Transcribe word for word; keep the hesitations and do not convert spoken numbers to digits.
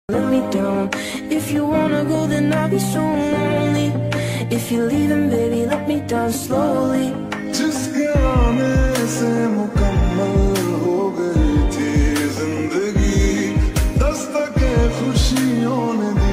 Let me down. If you wanna go, then I'll be so lonely. If you're leaving, baby, let me down slowly. जिसके आने से मुकम्मल हो गई थी जिंदगी, दस्तके खुशियों ने